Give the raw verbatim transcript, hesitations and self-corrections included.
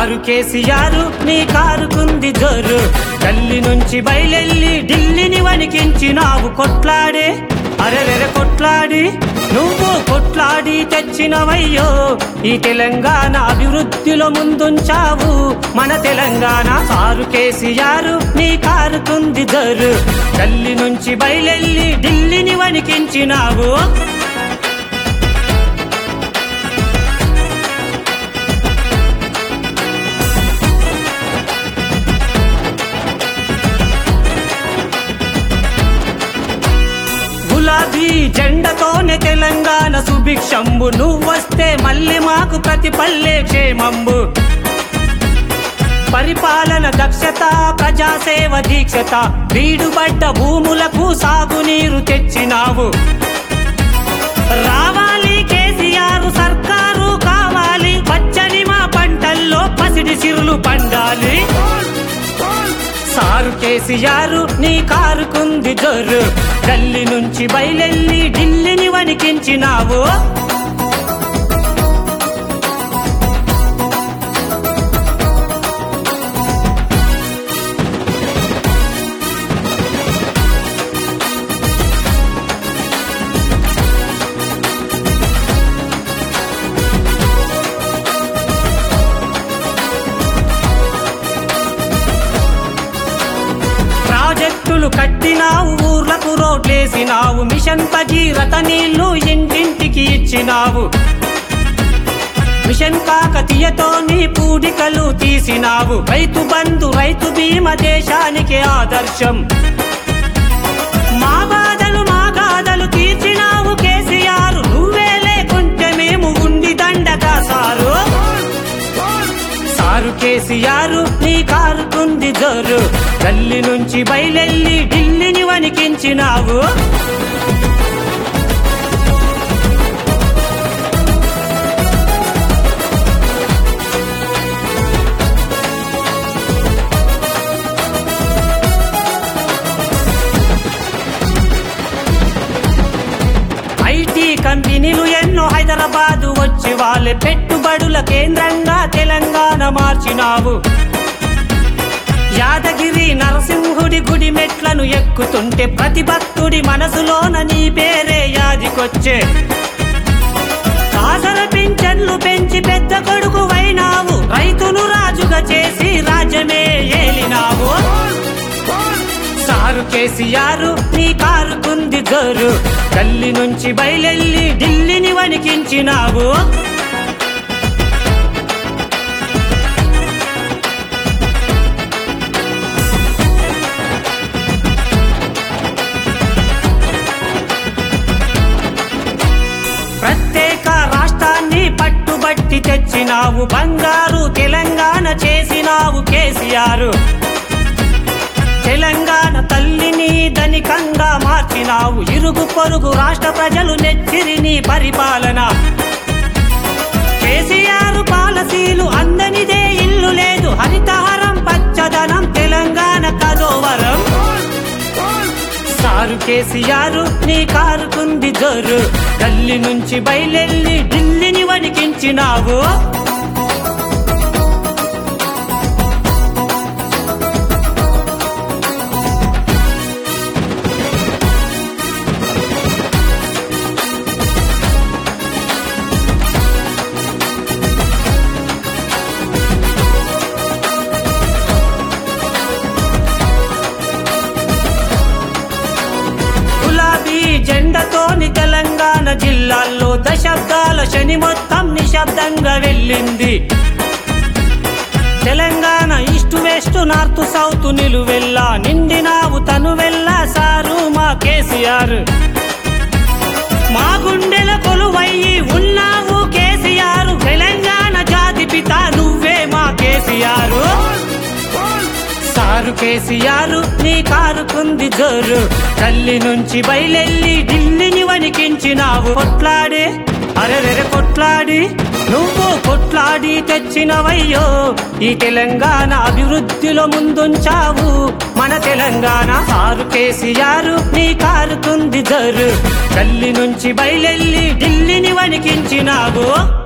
Sir KCR నీ కారుకుంది జోరు, గల్లి నుంచి బయలెల్లి ఢిల్లీని వణికించినావు కొట్లాడే, అరెరెర కొట్లాడి నువ్వు కొట్లాడి తెచ్చినవయ్యో ఈ తెలంగాణ అభివృద్ధిలో ముందుంచావు మన తెలంగాణ. సారు కేసీఆర్ నీ కారుకుంది జోరు, గల్లి నుంచి బయలెల్లి ఢిల్లీని వణికించినావు. గులాబీ జెండతోనే తెలంగాణ సుభిక్షంబు, నువ్వొస్తే మళ్ళీ మాకు ప్రతి పల్లె క్షేమంబు. పరిపాలన దక్షత ప్రజాసేవ దీక్షత, బీడుబడ్డ భూములకు సాగునీరు తెచ్చినావు. రావాలి కేసీఆర్ సర్కారు కావాలి, పచ్చని మా పంటల్లో పసిడి సిరులు పండాలి. సారు కేసీఆర్ నీ కారుకుంది జోరు, గల్లి నుంచి బయలెల్లి ఢిల్లీని వణికించినావు. ప్రాజెక్టులు కట్టినావు, ఊర్లకు రోడ్లేసినావు, మిషన్ భగీరథ నీళ్లు ఇంటింటికి ఇచ్చినావు. మిషన్ కాకతీయతో నీ పూడికలు తీసినావు, రైతు బంధు రైతు బీమా దేశానికి ఆదర్శం. మా బాధలు మా గాథలు తీర్చినావు కేసీఆర్, నువ్వే లేకుంటే మేము ఉండి దండగా సారు. సారు కేసీఆర్ నీ కారుకుంది జోరు, గల్లి నుంచి బయలెల్లి ఢిల్లీని వణికించినావు. ఐటీ కంపెనీలు ఎన్నో హైదరాబాదు వచ్చి వాళ్ళే పెట్టుబడుల కేంద్రంగా తెలంగాణ మార్చినావు. యాదగిరి నరసింహుడి గుడి మెట్లను ఎక్కుతుంటే ప్రతి భక్తుడి మనసులోన నీ పేరే యాదికొచ్చే. కాసల పింఛన్లు పెంచి పెద్ద కొడుకు వైనావు, రైతును రాజుగా చేసి రాజ్యమే ఏలినావు. సారు కేసీఆర్ నీ కారుకుంది జోరు, గల్లి నుంచి బయలెల్లి ఢిల్లీని వణికించినావు. ప్రత్యేక రాష్ట్రాన్ని పట్టుబట్టి తెచ్చినావు, బంగారు తెలంగాణ చేసినావు కేసీఆర్. తెలంగాణ తల్లిని ధనికంగా మార్చినావు, ఇరుగు పొరుగు రాష్ట్ర ప్రజలు నెచ్చిరి నీ పరిపాలన. కేసీఆర్ పాలసీలు అందనిదే ఇల్లు లేదు, హరితహారం పచ్చదనం తెలంగాణ కదోవరం. సారు కేసీఆర్ నీ కారుకుంది జోరు, గల్లి నుంచి బయలెల్లి ఢిల్లీని వణికించినావు. జెండతోని తెలంగాణ జిల్లాల్లో దశాబ్దాల శని మొత్తం నిశ్శబ్దంగా వెళ్ళింది. Telangana east west north south నిలువెల్లా నిండినావు తను వెళ్ళా సారు మా కేసీఆర్. మా గుండెల కొలువయ్యి ఉన్నావు కేసీఆర్, తెలంగాణ జాతి పిత నువ్వే మా కేసీఆర్. సారు కేసీఆర్ నీ కారుకుంది జోరు, గల్లి నుంచి బయలెల్లి ఢిల్లీని వణికించినావు. కొట్లాడే, అరెరెర కొట్లాడి నువ్వు కొట్లాడి తెచ్చినవయ్యో ఈ తెలంగాణ అభివృద్ధిలో ముందుంచావు మన తెలంగాణ. సారు కేసీఆర్ నీ కారుకుంది జోరు, గల్లి నుంచి బయలెల్లి ఢిల్లీని వణికించినావు.